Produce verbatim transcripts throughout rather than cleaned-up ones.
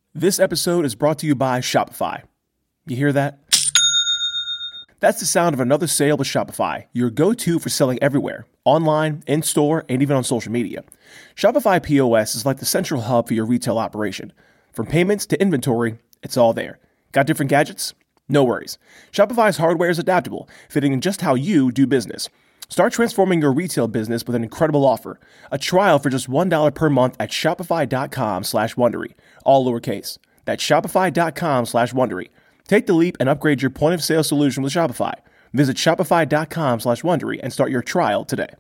This episode is brought to you by Shopify. You hear that? That's the sound of another sale with Shopify, your go-to for selling everywhere, online, in-store, and even on social media. Shopify P O S is like the central hub for your retail operation. From payments to inventory, it's all there. Got different gadgets? No worries. Shopify's hardware is adaptable, fitting in just how you do business. Start transforming your retail business with an incredible offer. A trial for just one dollar per month at shopify.com slash Wondery. All lowercase. That's shopify.com slash Wondery. Take the leap and upgrade your point of sale solution with Shopify. Visit shopify.com slash Wondery and start your trial today.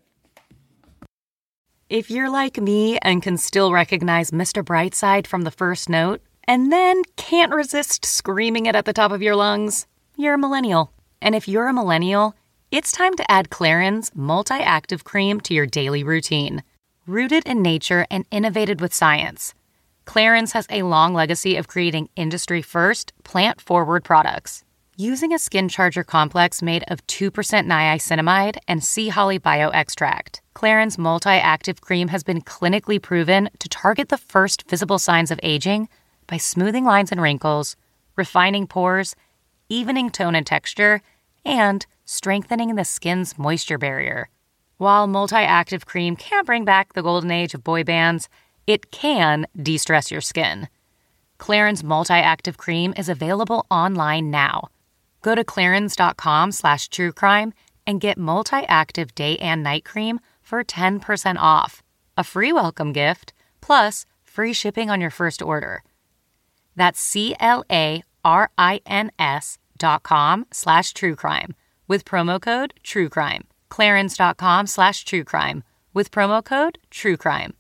If you're like me and can still recognize Mister Brightside from the first note, and then can't resist screaming it at the top of your lungs, you're a millennial. And if you're a millennial, it's time to add Clarins Multi-Active Cream to your daily routine. Rooted in nature and innovated with science, Clarins has a long legacy of creating industry-first, plant-forward products. Using a skin charger complex made of two percent niacinamide and sea holly bioextract, Clarins Multi-Active Cream has been clinically proven to target the first visible signs of aging by smoothing lines and wrinkles, refining pores, evening tone and texture, and strengthening the skin's moisture barrier. While Multi-Active Cream can't bring back the golden age of boy bands, it can de-stress your skin. Clarins Multi-Active Cream is available online now. Go to clarins.com slash truecrime and get Multi-Active Day and Night Cream for ten percent off, a free welcome gift, plus free shipping on your first order. That's C-L-A-R-I-N-S dot com slash truecrime with promo code TRUECRIME. Clarins.com slash TRUECRIME with promo code TRUECRIME.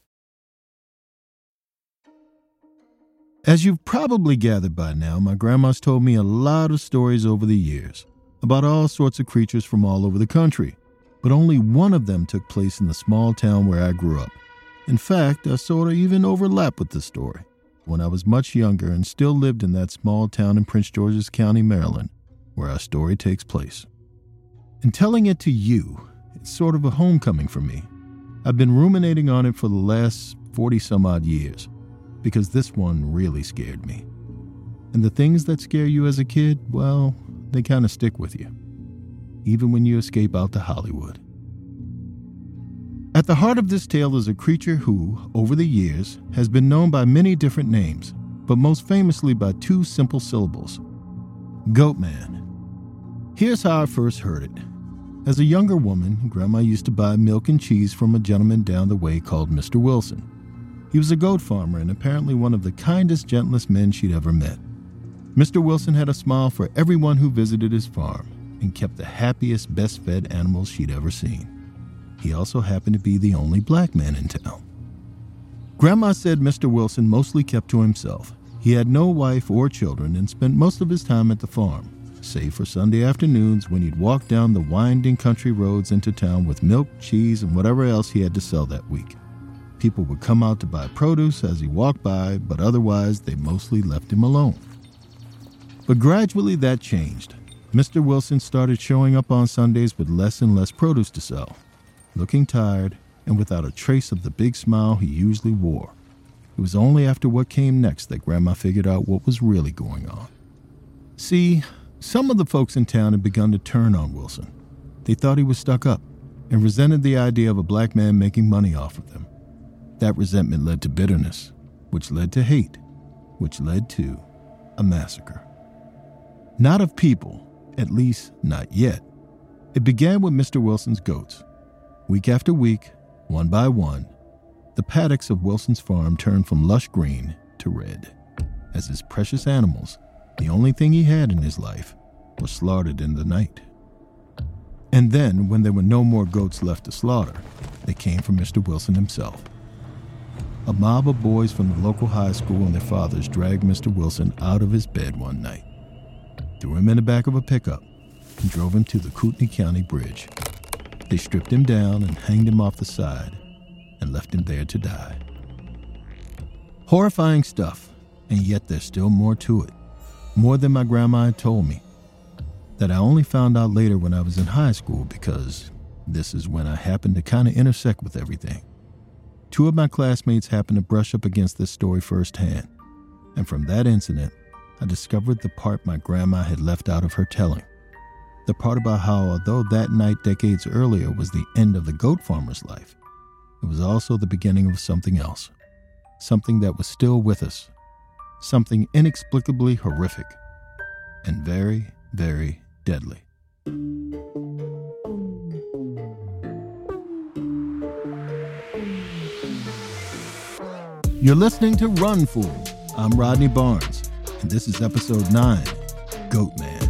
As you've probably gathered by now, my grandma's told me a lot of stories over the years about all sorts of creatures from all over the country, but only one of them took place in the small town where I grew up. In fact, I sort of even overlap with the story. When I was much younger and still lived in that small town in Prince George's County, Maryland, where our story takes place. In telling it to you, it's sort of a homecoming for me. I've been ruminating on it for the last forty-some-odd years, because this one really scared me. And the things that scare you as a kid, well, they kind of stick with you, even when you escape out to Hollywood. At the heart of this tale is a creature who, over the years, has been known by many different names, but most famously by two simple syllables: Goatman. Here's how I first heard it. As a younger woman, Grandma used to buy milk and cheese from a gentleman down the way called Mister Wilson. He was a goat farmer and apparently one of the kindest, gentlest men she'd ever met. Mister Wilson had a smile for everyone who visited his farm and kept the happiest, best-fed animals she'd ever seen. He also happened to be the only black man in town. Grandma said Mister Wilson mostly kept to himself. He had no wife or children and spent most of his time at the farm, save for Sunday afternoons when he'd walk down the winding country roads into town with milk, cheese, and whatever else he had to sell that week. People would come out to buy produce as he walked by, but otherwise they mostly left him alone. But gradually that changed. Mister Wilson started showing up on Sundays with less and less produce to sell, looking tired and without a trace of the big smile he usually wore. It was only after what came next that Grandma figured out what was really going on. See, some of the folks in town had begun to turn on Wilson. They thought he was stuck up and resented the idea of a black man making money off of them. That resentment led to bitterness, which led to hate, which led to a massacre. Not of people, at least not yet. It began with Mister Wilson's goats. Week after week, one by one, the paddocks of Wilson's farm turned from lush green to red, as his precious animals, the only thing he had in his life, were slaughtered in the night. And then, when there were no more goats left to slaughter, they came from Mister Wilson himself. A mob of boys from the local high school and their fathers dragged Mister Wilson out of his bed one night, threw him in the back of a pickup, and drove him to the Kootenai County Bridge. They stripped him down and hanged him off the side and left him there to die. Horrifying stuff, and yet there's still more to it. More than my grandma had told me. That I only found out later when I was in high school because this is when I happened to kind of intersect with everything. Two of my classmates happened to brush up against this story firsthand, And from that incident, I discovered the part my grandma had left out of her telling. The part about how, although that night decades earlier was the end of the goat farmer's life, it was also the beginning of something else. Something that was still with us. Something inexplicably horrific. And very, very deadly. You're listening to Run Fool. I'm Rodney Barnes, and this is episode nine, Goat Man.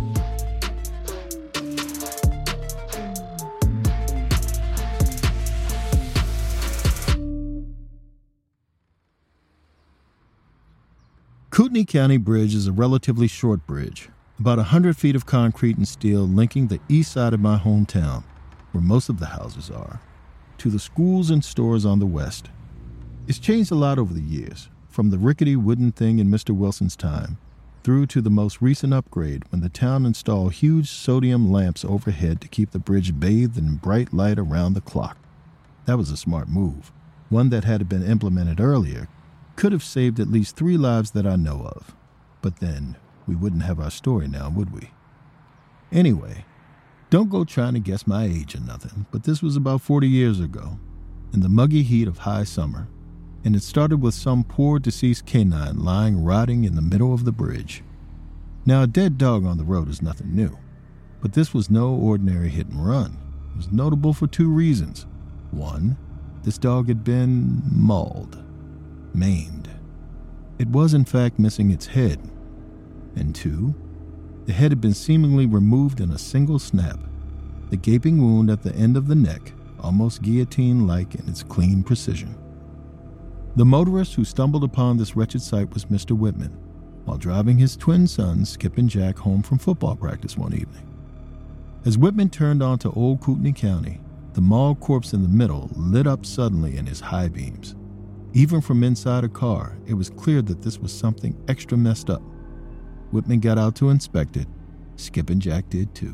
Kootenai County Bridge is a relatively short bridge, about one hundred feet of concrete and steel linking the east side of my hometown, where most of the houses are, to the schools and stores on the west. It's changed a lot over the years, from the rickety wooden thing in Mister Wilson's time, through to the most recent upgrade when the town installed huge sodium lamps overhead to keep the bridge bathed in bright light around the clock. That was a smart move. One that had been implemented earlier could have saved at least three lives that I know of. But then, we wouldn't have our story now, would we? Anyway, don't go trying to guess my age or nothing, but this was about forty years ago, in the muggy heat of high summer, and it started with some poor deceased canine lying rotting in the middle of the bridge. Now, a dead dog on the road is nothing new, but this was no ordinary hit and run. It was notable for two reasons. One, this dog had been mauled, maimed. It was, in fact, missing its head. And two, the head had been seemingly removed in a single snap, the gaping wound at the end of the neck almost guillotine-like in its clean precision. The motorist who stumbled upon this wretched sight was Mister Whitman, while driving his twin sons, Skip and Jack, home from football practice one evening. As Whitman turned onto Old Kootenai County, the mauled corpse in the middle lit up suddenly in his high beams. Even from inside a car, it was clear that this was something extra messed up. Whitman got out to inspect it. Skip and Jack did too.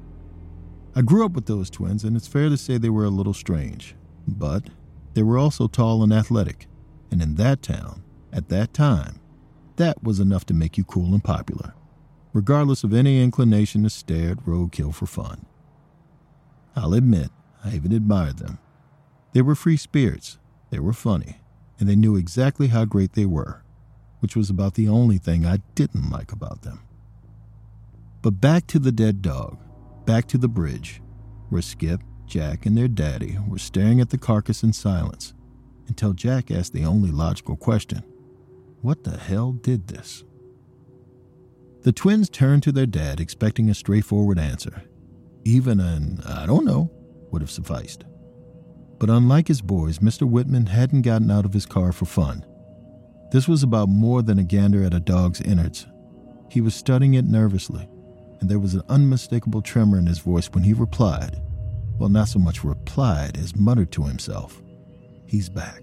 I grew up with those twins, and it's fair to say they were a little strange. But they were also tall and athletic. And in that town, at that time, that was enough to make you cool and popular, regardless of any inclination to stare at roadkill for fun. I'll admit, I even admired them. They were free spirits, they were funny, and they knew exactly how great they were, which was about the only thing I didn't like about them. But back to the dead dog, back to the bridge, where Skip, Jack, and their daddy were staring at the carcass in silence, until Jack asked the only logical question: what the hell did this? The twins turned to their dad expecting a straightforward answer. Even an "I don't know" would have sufficed. But unlike his boys, Mister Whitman hadn't gotten out of his car for fun. This was about more than a gander at a dog's innards. He was studying it nervously, and there was an unmistakable tremor in his voice when he replied. Well, not so much replied as muttered to himself, "He's back."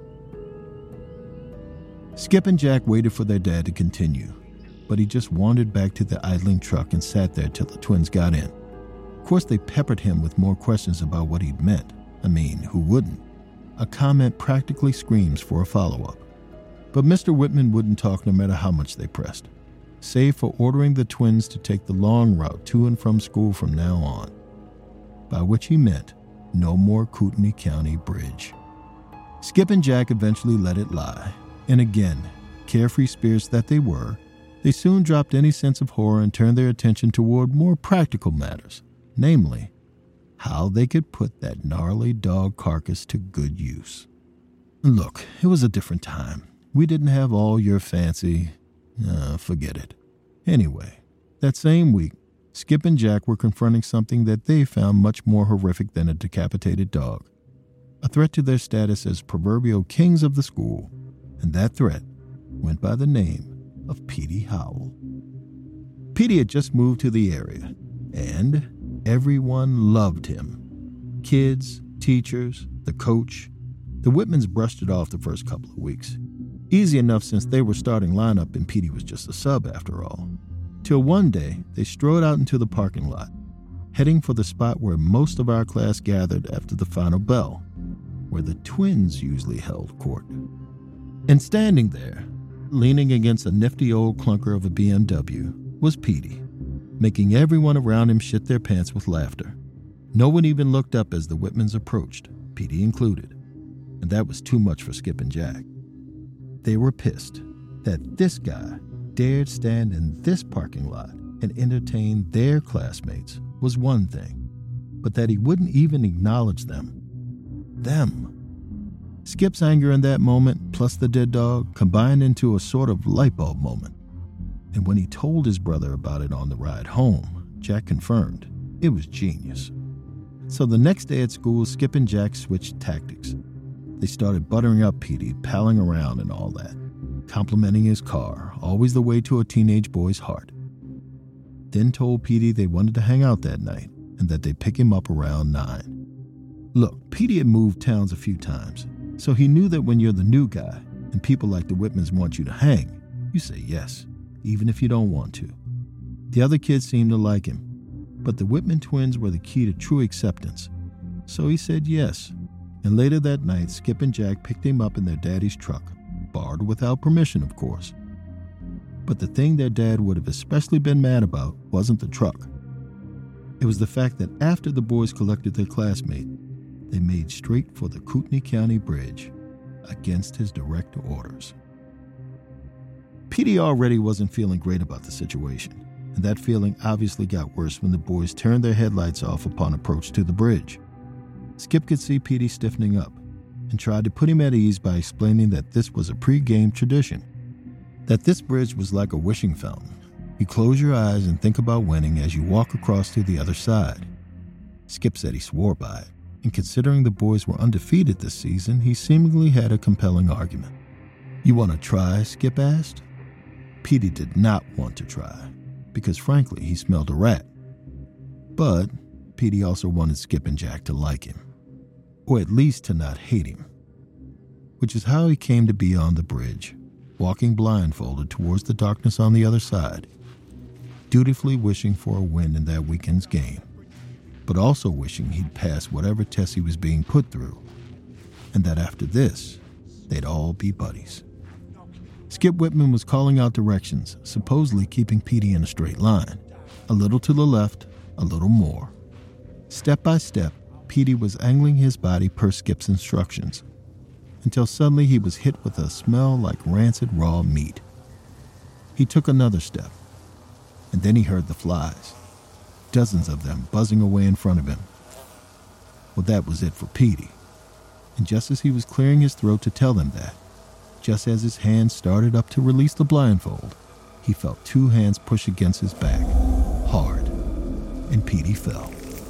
Skip and Jack waited for their dad to continue, but he just wandered back to the idling truck and sat there till the twins got in. Of course, they peppered him with more questions about what he'd meant. I mean, who wouldn't? A comment practically screams for a follow-up. But Mister Whitman wouldn't talk no matter how much they pressed, save for ordering the twins to take the long route to and from school from now on, by which he meant no more Kootenai County Bridge. Skip and Jack eventually let it lie, and again, carefree spirits that they were, they soon dropped any sense of horror and turned their attention toward more practical matters, namely, how they could put that gnarly dog carcass to good use. Look, it was a different time. We didn't have all your fancy... Uh, forget it. Anyway, that same week, Skip and Jack were confronting something that they found much more horrific than a decapitated dog. A threat to their status as proverbial kings of the school, and that threat went by the name of Petey Howell. Petey had just moved to the area, and everyone loved him. Kids, teachers, the coach. The Whitmans brushed it off the first couple of weeks. Easy enough since they were starting lineup and Petey was just a sub after all. Till one day, they strode out into the parking lot, heading for the spot where most of our class gathered after the final bell, where the twins usually held court. And standing there, leaning against a nifty old clunker of a B M W, was Petey, making everyone around him shit their pants with laughter. No one even looked up as the Whitmans approached, Petey included, and that was too much for Skip and Jack. They were pissed that this guy dared stand in this parking lot and entertain their classmates was one thing, but that he wouldn't even acknowledge them. Them. Skip's anger in that moment, plus the dead dog, combined into a sort of light bulb moment. And when he told his brother about it on the ride home, Jack confirmed it was genius. So the next day at school, Skip and Jack switched tactics. They started buttering up Petey, palling around and all that, complimenting his car, always the way to a teenage boy's heart. Then told Petey they wanted to hang out that night and that they'd pick him up around nine. Look, Petey had moved towns a few times, so he knew that when you're the new guy and people like the Whitmans want you to hang, you say yes, even if you don't want to. The other kids seemed to like him, but the Whitman twins were the key to true acceptance. So he said yes, and later that night, Skip and Jack picked him up in their daddy's truck, borrowed without permission, of course. But the thing their dad would have especially been mad about wasn't the truck. It was the fact that after the boys collected their classmate, they made straight for the Kootenai County Bridge against his direct orders. Petey already wasn't feeling great about the situation, and that feeling obviously got worse when the boys turned their headlights off upon approach to the bridge. Skip could see Petey stiffening up and tried to put him at ease by explaining that this was a pre-game tradition, that this bridge was like a wishing fountain. You close your eyes and think about winning as you walk across to the other side. Skip said he swore by it, and considering the boys were undefeated this season, he seemingly had a compelling argument. "You want to try?" Skip asked. Petey did not want to try, because frankly, he smelled a rat. But Petey also wanted Skip and Jack to like him, or at least to not hate him, which is how he came to be on the bridge, walking blindfolded towards the darkness on the other side, dutifully wishing for a win in that weekend's game, but also wishing he'd pass whatever test he was being put through, and that after this, they'd all be buddies. Skip Whitman was calling out directions, supposedly keeping Petey in a straight line, a little to the left, a little more. Step by step, Petey was angling his body per Skip's instructions, until suddenly he was hit with a smell like rancid raw meat. He took another step, and then he heard the flies, dozens of them buzzing away in front of him. Well, that was it for Petey, and just as he was clearing his throat to tell them that, just as his hand started up to release the blindfold, he felt two hands push against his back, hard, and Petey fell.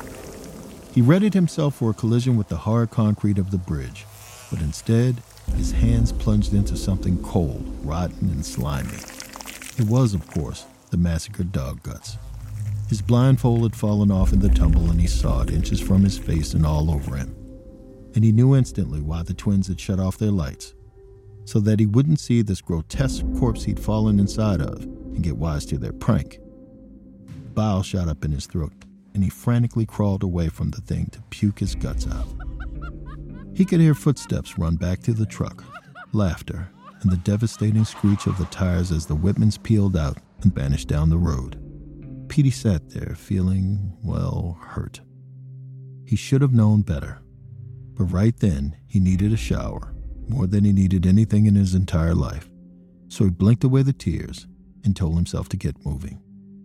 He readied himself for a collision with the hard concrete of the bridge, but instead, his hands plunged into something cold, rotten, and slimy. It was, of course, the massacred dog guts. His blindfold had fallen off in the tumble, and he saw it inches from his face and all over him. And he knew instantly why the twins had shut off their lights, so that he wouldn't see this grotesque corpse he'd fallen inside of and get wise to their prank. Bile shot up in his throat, and he frantically crawled away from the thing to puke his guts out. He could hear footsteps run back to the truck, laughter, and the devastating screech of the tires as the Whitmans peeled out and vanished down the road. Petey sat there feeling, well, hurt. He should have known better, but right then he needed a shower, more than he needed anything in his entire life. So he blinked away the tears and told himself to get moving.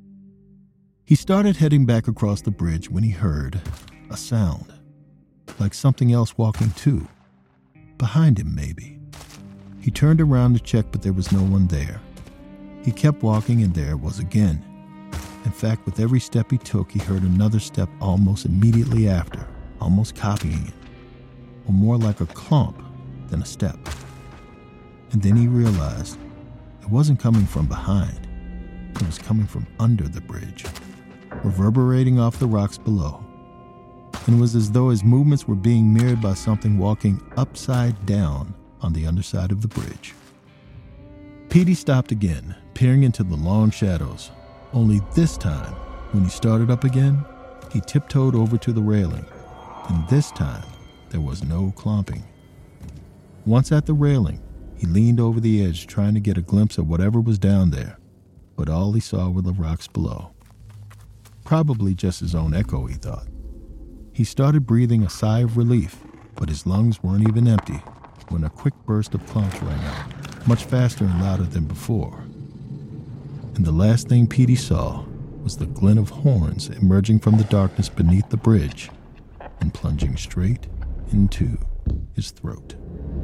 He started heading back across the bridge when he heard a sound, like something else walking too, behind him maybe. He turned around to check, but there was no one there. He kept walking, and there it was again. In fact, with every step he took, he heard another step almost immediately after, almost copying it, or more like a clump than a step. And then he realized it wasn't coming from behind. It was coming from under the bridge, reverberating off the rocks below. And it was as though his movements were being mirrored by something walking upside down on the underside of the bridge. Petey stopped again, peering into the long shadows. Only this time, when he started up again, he tiptoed over to the railing. And this time, there was no clomping. Once at the railing, He leaned over the edge trying to get a glimpse of whatever was down there, but all he saw were the rocks below. Probably just his own echo, he thought. He started breathing a sigh of relief, but his lungs weren't even empty when a quick burst of clunks rang out, much faster and louder than before. And the last thing Petey saw was the glint of horns emerging from the darkness beneath the bridge and plunging straight into his throat.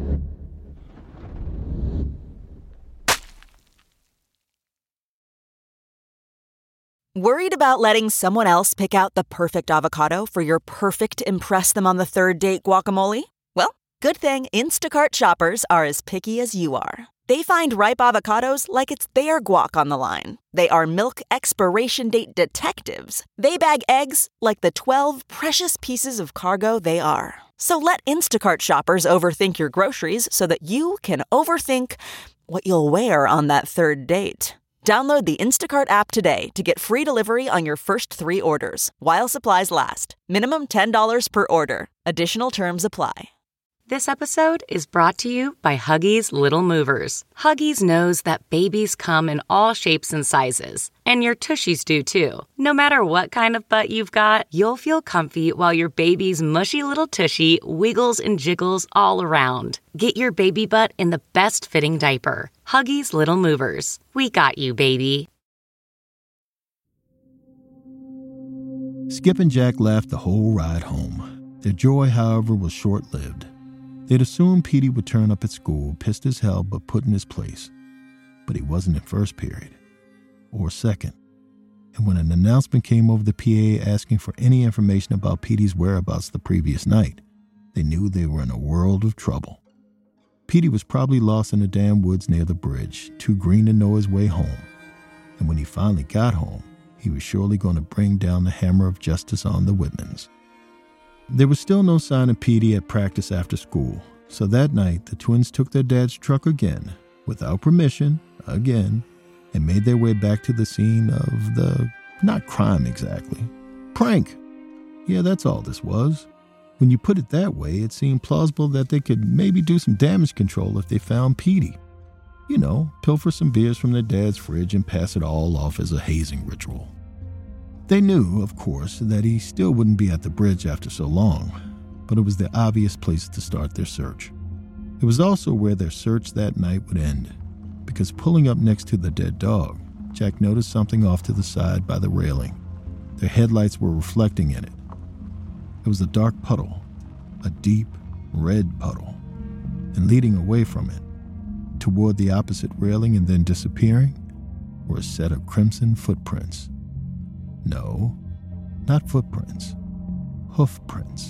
Worried about letting someone else pick out the perfect avocado for your perfect impress them on the third date guacamole? Well, good thing Instacart shoppers are as picky as you are. They find ripe avocados like it's their guac on the line. They are milk expiration date detectives. They bag eggs like the twelve precious pieces of cargo they are. So let Instacart shoppers overthink your groceries so that you can overthink what you'll wear on that third date. Download the Instacart app today to get free delivery on your first three orders, while supplies last. Minimum ten dollars per order. Additional terms apply. This episode is brought to you by Huggies Little Movers. Huggies knows that babies come in all shapes and sizes, and your tushies do too. No matter what kind of butt you've got, you'll feel comfy while your baby's mushy little tushy wiggles and jiggles all around. Get your baby butt in the best fitting diaper. Huggies Little Movers. We got you, baby. Skip and Jack laughed the whole ride home. Their joy, however, was short-lived. They'd assumed Petey would turn up at school, pissed as hell, but put in his place. But he wasn't in first period. Or second. And when an announcement came over the P A asking for any information about Petey's whereabouts the previous night, they knew they were in a world of trouble. Petey was probably lost in the damn woods near the bridge, too green to know his way home. And when he finally got home, he was surely going to bring down the hammer of justice on the Whitmans. There was still no sign of Petey at practice after school, so that night the twins took their dad's truck again, without permission, again, and made their way back to the scene of the, not crime exactly, prank. Yeah, that's all this was. When you put it that way, it seemed plausible that they could maybe do some damage control if they found Petey. You know, pilfer some beers from their dad's fridge and pass it all off as a hazing ritual. They knew, of course, that he still wouldn't be at the bridge after so long, but it was the obvious place to start their search. It was also where their search that night would end, because pulling up next to the dead dog, Jack noticed something off to the side by the railing. Their headlights were reflecting in it. It was a dark puddle, a deep, red puddle, and leading away from it, toward the opposite railing and then disappearing, were a set of crimson footprints. No, not footprints, hoof prints.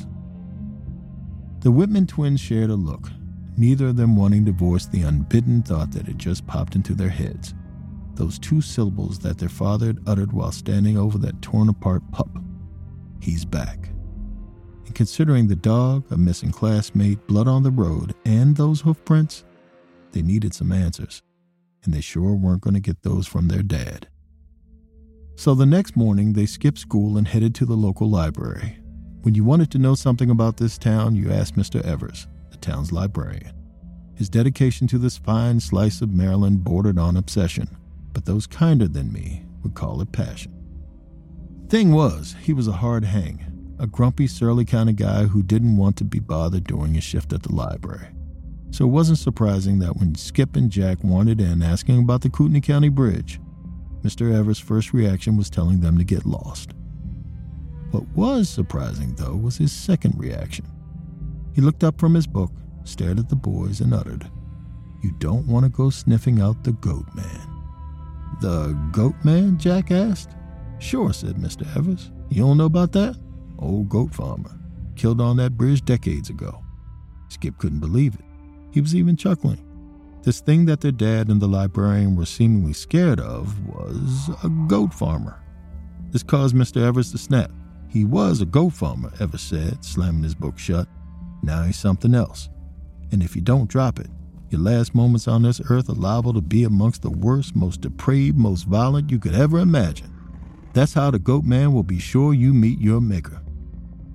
The Whitman twins shared a look, neither of them wanting to voice the unbidden thought that had just popped into their heads, those two syllables that their father had uttered while standing over that torn-apart pup. He's back. And considering the dog, a missing classmate, blood on the road, and those hoof prints, they needed some answers, and they sure weren't going to get those from their dad. So the next morning, they skipped school and headed to the local library. When you wanted to know something about this town, you asked Mister Evers, the town's librarian. His dedication to this fine slice of Maryland bordered on obsession, but those kinder than me would call it passion. Thing was, he was a hard hang, a grumpy, surly kind of guy who didn't want to be bothered during his shift at the library. So it wasn't surprising that when Skip and Jack wandered in asking about the Kootenai County Bridge, Mister Evers' first reaction was telling them to get lost. What was surprising, though, was his second reaction. He looked up from his book, stared at the boys, and uttered, "You don't want to go sniffing out the goat man." "The goat man?" Jack asked. "Sure," said Mister Evers. "You don't know about that? Old goat farmer. Killed on that bridge decades ago." Skip couldn't believe it. He was even chuckling. This thing that their dad and the librarian were seemingly scared of was a goat farmer. This caused Mister Evers to snap. He was a goat farmer, Evers said, slamming his book shut. Now he's something else. And if you don't drop it, your last moments on this earth are liable to be amongst the worst, most depraved, most violent you could ever imagine. That's how the goat man will be sure you meet your maker.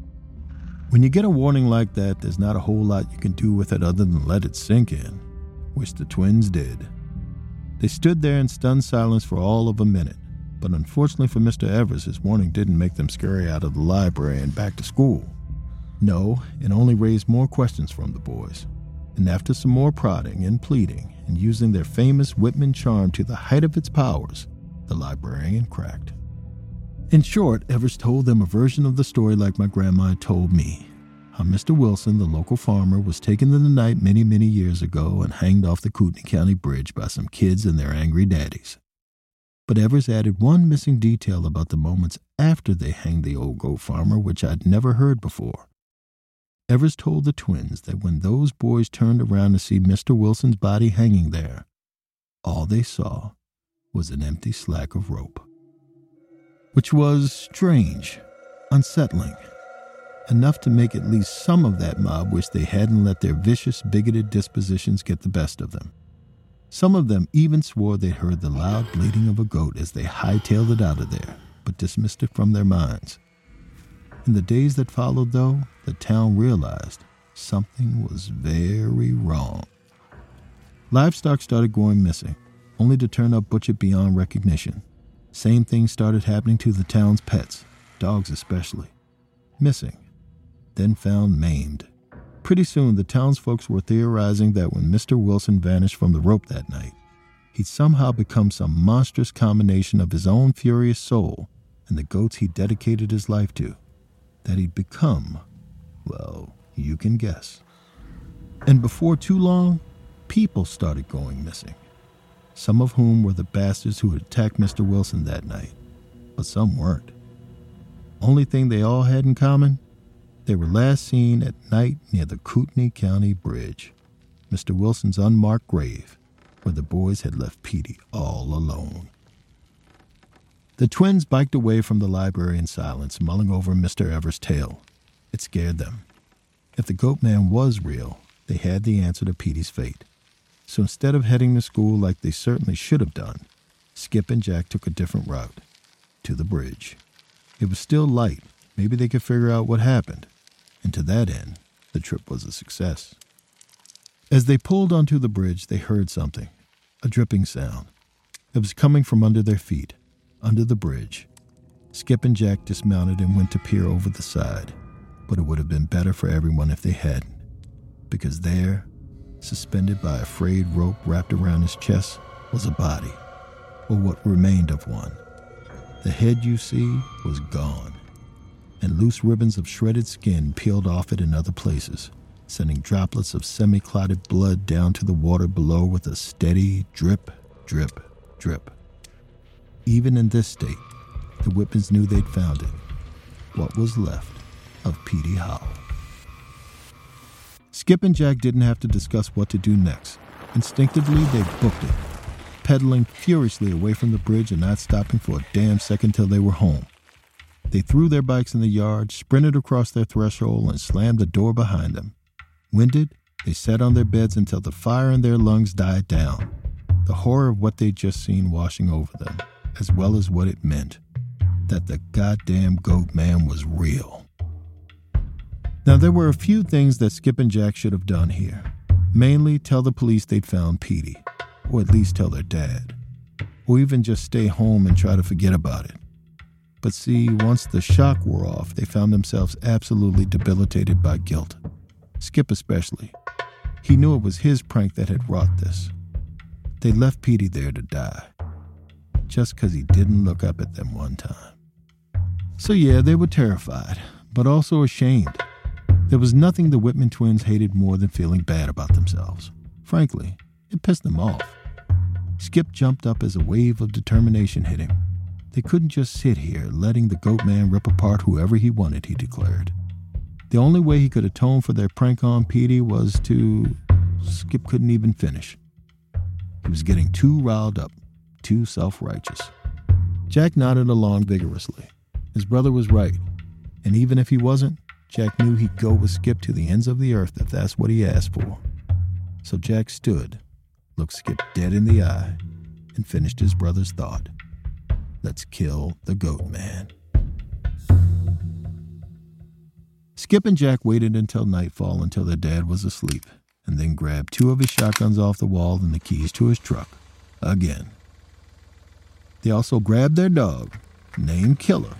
When you get a warning like that, there's not a whole lot you can do with it other than let it sink in. which the twins did. They stood there in stunned silence for all of a minute, but unfortunately for Mister Evers, his warning didn't make them scurry out of the library and back to school. No, it only raised more questions from the boys. And after some more prodding and pleading and using their famous Whitman charm to the height of its powers, the librarian cracked. In short, Evers told them a version of the story like my grandma had told me, how Mister Wilson, the local farmer, was taken in the night many, many years ago and hanged off the Kootenai County Bridge by some kids and their angry daddies. But Evers added one missing detail about the moments after they hanged the old goat farmer, which I'd never heard before. Evers told the twins that when those boys turned around to see Mister Wilson's body hanging there, all they saw was an empty slack of rope. Which was strange, unsettling, enough to make at least some of that mob wish they hadn't let their vicious, bigoted dispositions get the best of them. Some of them even swore they'd heard the loud bleating of a goat as they hightailed it out of there, but dismissed it from their minds. In the days that followed, though, the town realized something was very wrong. Livestock started going missing, only to turn up butchered beyond recognition. Same thing started happening to the town's pets, dogs especially. Missing, then found maimed. Pretty soon, the townsfolk were theorizing that when Mister Wilson vanished from the rope that night, he'd somehow become some monstrous combination of his own furious soul and the goats he dedicated his life to. That he'd become, well, you can guess. And before too long, people started going missing. Some of whom were the bastards who had attacked Mister Wilson that night, but some weren't. Only thing they all had in common, they were last seen at night near the Kootenai County Bridge, Mister Wilson's unmarked grave, where the boys had left Petey all alone. The twins biked away from the library in silence, mulling over Mister Evers' tale. It scared them. If the goat man was real, they had the answer to Petey's fate. So instead of heading to school like they certainly should have done, Skip and Jack took a different route, to the bridge. It was still light. Maybe they could figure out what happened. And to that end, the trip was a success. As they pulled onto the bridge, they heard something, a dripping sound. It was coming from under their feet, under the bridge. Skip and Jack dismounted and went to peer over the side, but it would have been better for everyone if they hadn't, because there, suspended by a frayed rope wrapped around his chest, was a body, or what remained of one. The head you see was gone, and loose ribbons of shredded skin peeled off it in other places, sending droplets of semi-clotted blood down to the water below with a steady drip, drip, drip. Even in this state, the Whitmans knew they'd found it, what was left of Petey Hollow. Skip and Jack didn't have to discuss what to do next. Instinctively, they booked it, pedaling furiously away from the bridge and not stopping for a damn second till they were home. They threw their bikes in the yard, sprinted across their threshold, and slammed the door behind them. Winded, they sat on their beds until the fire in their lungs died down, the horror of what they'd just seen washing over them, as well as what it meant, that the goddamn goat man was real. Now, there were a few things that Skip and Jack should have done here. Mainly tell the police they'd found Petey, or at least tell their dad, or even just stay home and try to forget about it. But see, once the shock wore off, they found themselves absolutely debilitated by guilt. Skip especially. He knew it was his prank that had wrought this. They left Petey there to die, just because he didn't look up at them one time. So yeah, they were terrified, but also ashamed. There was nothing the Whitman twins hated more than feeling bad about themselves. Frankly, it pissed them off. Skip jumped up as a wave of determination hit him. They couldn't just sit here letting the goat man rip apart whoever he wanted, he declared. The only way he could atone for their prank on Petey was to... Skip couldn't even finish. He was getting too riled up, too self-righteous. Jack nodded along vigorously. His brother was right, and even if he wasn't, Jack knew he'd go with Skip to the ends of the earth if that's what he asked for. So Jack stood, looked Skip dead in the eye, and finished his brother's thought. Let's kill the goat man. Skip and Jack waited until nightfall until their dad was asleep, and then grabbed two of his shotguns off the wall and the keys to his truck. Again. They also grabbed their dog, named Killer,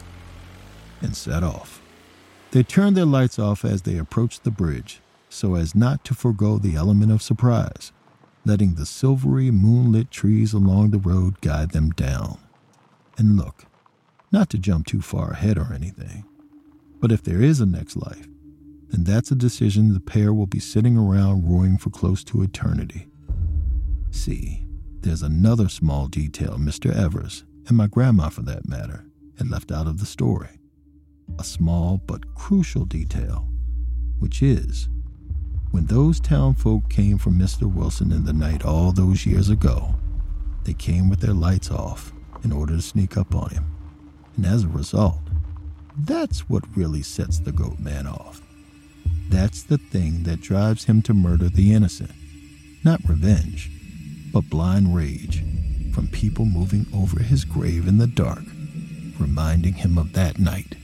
and set off. They turned their lights off as they approached the bridge, so as not to forego the element of surprise, letting the silvery, moonlit trees along the road guide them down. And look, not to jump too far ahead or anything, but if there is a next life, then that's a decision the pair will be sitting around roaring for close to eternity. See, there's another small detail Mister Evers, and my grandma for that matter, had left out of the story. A small but crucial detail, which is, when those townfolk came for Mister Wilson in the night all those years ago, they came with their lights off in order to sneak up on him. And as a result, that's what really sets the Goat Man off. That's the thing that drives him to murder the innocent. Not revenge, but blind rage from people moving over his grave in the dark, reminding him of that night.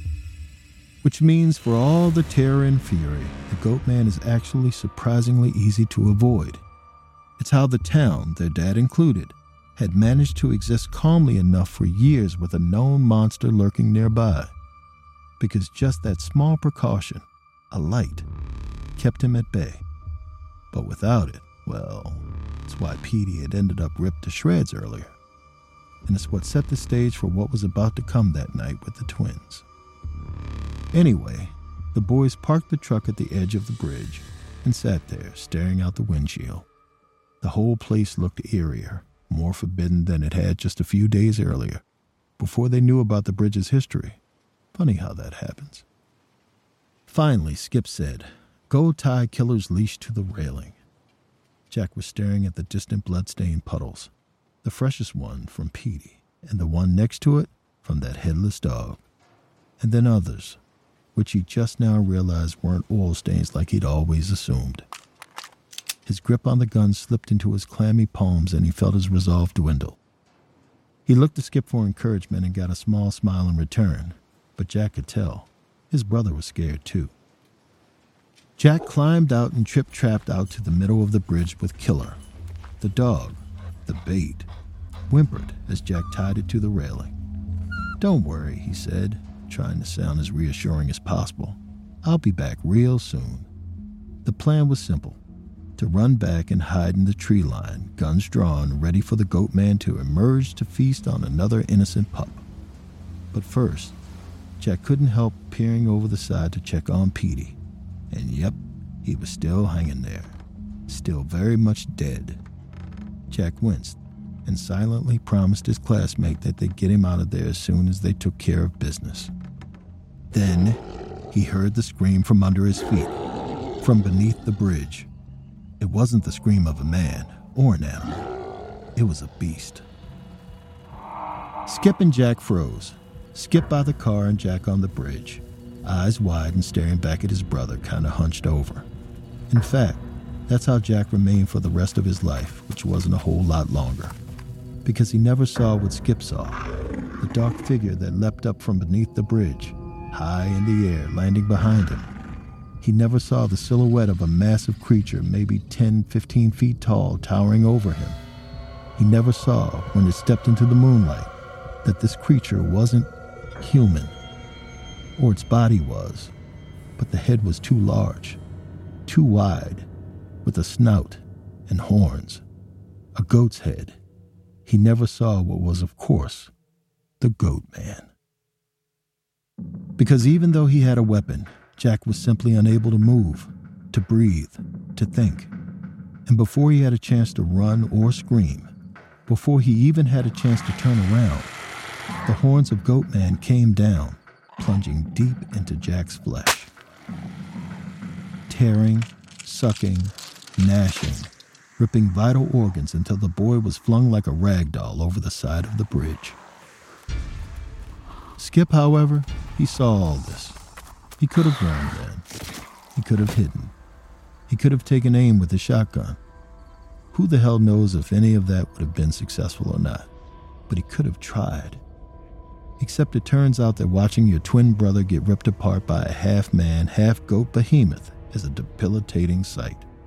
Which means for all the terror and fury, the Goat Man is actually surprisingly easy to avoid. It's how the town, their dad included, had managed to exist calmly enough for years with a known monster lurking nearby. Because just that small precaution, a light, kept him at bay. But without it, well, it's why Petey had ended up ripped to shreds earlier. And it's what set the stage for what was about to come that night with the twins. Anyway, the boys parked the truck at the edge of the bridge and sat there staring out the windshield. The whole place looked eerier, more forbidden than it had just a few days earlier, before they knew about the bridge's history. Funny how that happens. Finally, Skip said, "Go tie Killer's leash to the railing." Jack was staring at the distant blood-stained puddles, the freshest one from Petey, and the one next to it from that headless dog. And then others, which he just now realized weren't oil stains like he'd always assumed. His grip on the gun slipped into his clammy palms and he felt his resolve dwindle. He looked to Skip for encouragement and got a small smile in return, but Jack could tell his brother was scared too. Jack climbed out and trip-trapped out to the middle of the bridge with Killer. The dog, the bait, whimpered as Jack tied it to the railing. "Don't worry," he said, trying to sound as reassuring as possible. "I'll be back real soon." The plan was simple: to run back and hide in the tree line, guns drawn, ready for the Goat Man to emerge to feast on another innocent pup. But first, Jack couldn't help peering over the side to check on Petey. And yep, he was still hanging there, still very much dead. Jack winced and silently promised his classmate that they'd get him out of there as soon as they took care of business. Then he heard the scream from under his feet, from beneath the bridge. It wasn't the scream of a man or an animal. It was a beast. Skip and Jack froze. Skip by the car and Jack on the bridge, eyes wide and staring back at his brother, kind of hunched over. In fact, that's how Jack remained for the rest of his life, which wasn't a whole lot longer. Because he never saw what Skip saw, the dark figure that leapt up from beneath the bridge, high in the air, landing behind him. He never saw the silhouette of a massive creature, maybe ten, fifteen feet tall, towering over him. He never saw, when it stepped into the moonlight, that this creature wasn't human. Or its body was, but the head was too large, too wide, with a snout and horns. A goat's head. He never saw what was, of course, the Goat Man. Because even though he had a weapon, Jack was simply unable to move, to breathe, to think. And before he had a chance to run or scream, before he even had a chance to turn around, the horns of Goat Man came down, plunging deep into Jack's flesh. Tearing, sucking, gnashing, ripping vital organs until the boy was flung like a rag doll over the side of the bridge. Skip, however, he saw all this. He could have run then. He could have hidden. He could have taken aim with his shotgun. Who the hell knows if any of that would have been successful or not? But he could have tried. Except it turns out that watching your twin brother get ripped apart by a half-man, half-goat behemoth is a debilitating sight.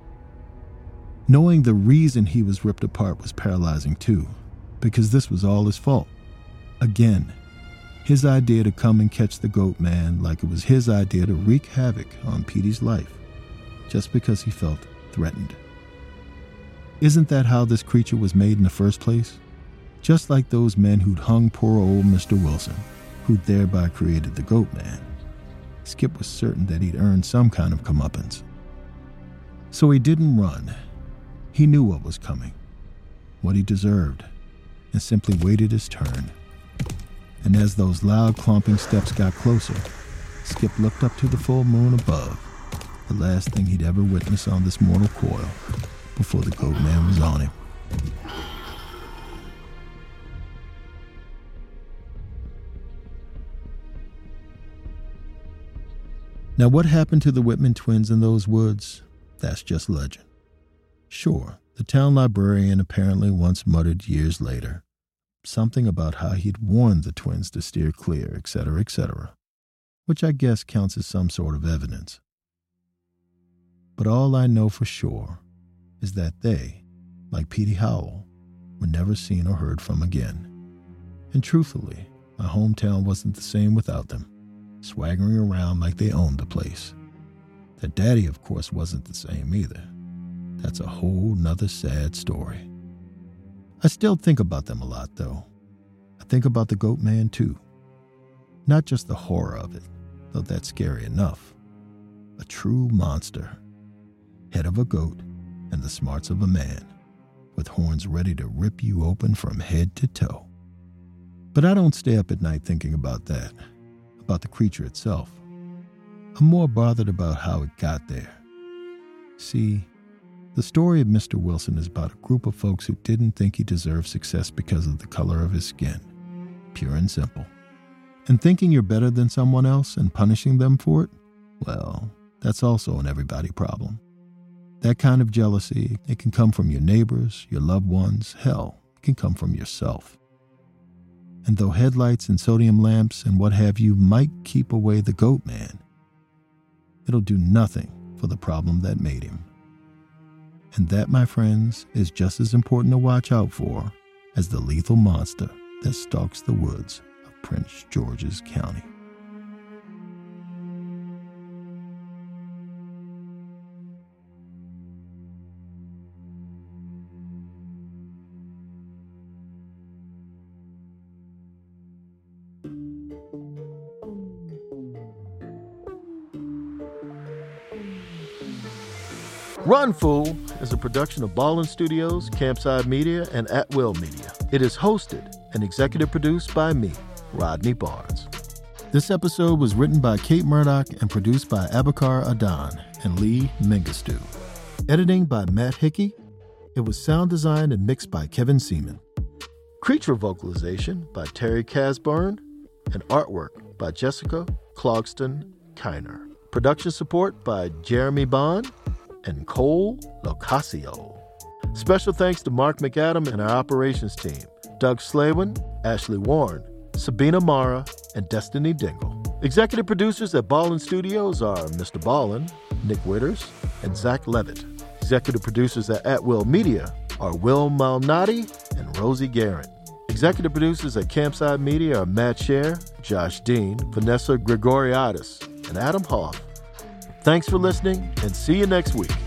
Knowing the reason he was ripped apart was paralyzing too, because this was all his fault. Again, his idea to come and catch the goat man like it was his idea to wreak havoc on Petey's life, just because he felt threatened. Isn't that how this creature was made in the first place? Just like those men who'd hung poor old Mister Wilson, who thereby created the goat man. Skip was certain that he'd earned some kind of comeuppance. So he didn't run. He knew what was coming, what he deserved, and simply waited his turn. And as those loud clomping steps got closer, Skip looked up to the full moon above, the last thing he'd ever witness on this mortal coil before the goat man was on him. Now, what happened to the Whitman twins in those woods? That's just legend. Sure, the town librarian apparently once muttered years later something about how he'd warned the twins to steer clear, et cetera, et cetera, which I guess counts as some sort of evidence. But all I know for sure is that they, like Petey Howell, were never seen or heard from again. And truthfully, my hometown wasn't the same without them, swaggering around like they owned the place. Their daddy, of course, wasn't the same either. That's a whole nother sad story. I still think about them a lot, though. I think about the goat man, too. Not just the horror of it, though that's scary enough. A true monster. Head of a goat and the smarts of a man, with horns ready to rip you open from head to toe. But I don't stay up at night thinking about that, about the creature itself. I'm more bothered about how it got there. See, the story of Mister Wilson is about a group of folks who didn't think he deserved success because of the color of his skin. Pure and simple. And thinking you're better than someone else and punishing them for it? Well, that's also an everybody problem. That kind of jealousy, it can come from your neighbors, your loved ones, hell, it can come from yourself. And though headlights and sodium lamps and what have you might keep away the goat man, it'll do nothing for the problem that made him. And that, my friends, is just as important to watch out for as the lethal monster that stalks the woods of Prince George's County. Run, Fool is a production of Ballin Studios, Campside Media, and At Will Media. It is hosted and executive produced by me, Rodney Barnes. This episode was written by Kate Murdoch and produced by Abakar Adan and Lee Mengistu. Editing by Matt Hickey. It was sound designed and mixed by Kevin Seaman. Creature vocalization by Terry Casburn and artwork by Jessica Clogston Kiner. Production support by Jeremy Bond and Cole Locasio. Special thanks to Mark McAdam and our operations team, Doug Slaywin, Ashley Warren, Sabina Mara, and Destiny Dingle. Executive producers at Ballin Studios are Mister Ballin, Nick Witters, and Zach Levitt. Executive producers at At Will Media are Will Malnati and Rosie Guerin. Executive producers at Campside Media are Matt Scher, Josh Dean, Vanessa Gregoriadis, and Adam Hoff. Thanks for listening, and see you next week.